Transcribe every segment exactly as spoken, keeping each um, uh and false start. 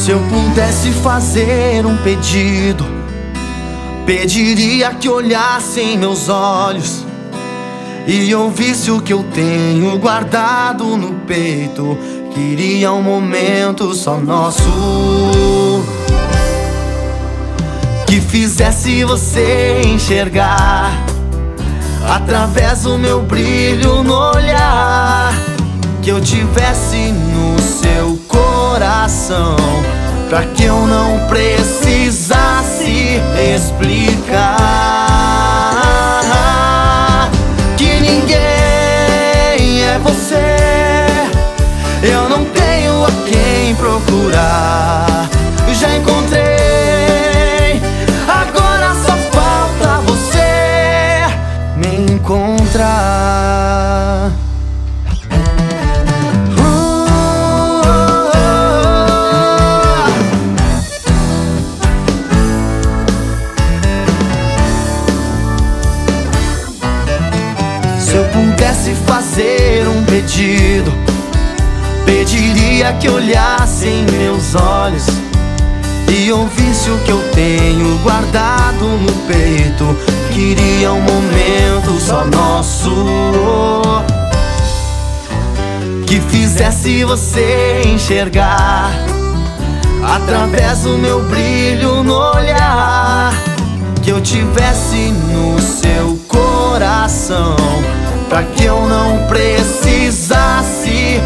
Se eu pudesse fazer um pedido, pediria que olhasse em meus olhos e ouvisse o que eu tenho guardado no peito. Queria um momento só nosso, que fizesse você enxergar através do meu brilho no olhar, que eu tivesse no seu coração, pra que eu não precisasse explicar que ninguém é você. Eu não tenho a quem procurar, já encontrei, agora só falta você me encontrar. Se eu pudesse fazer um pedido, pediria que olhasse em meus olhos e ouvisse o que eu tenho guardado no peito. Queria um momento só nosso, que fizesse você enxergar através do meu brilho no olhar, que eu tivesse no seu coração, pra que eu não precisasse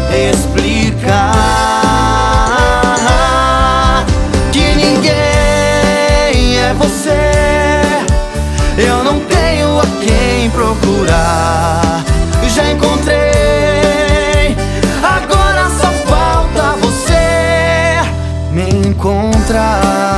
explicar que ninguém é você. Eu não tenho a quem procurar, já encontrei, agora só falta você me encontrar.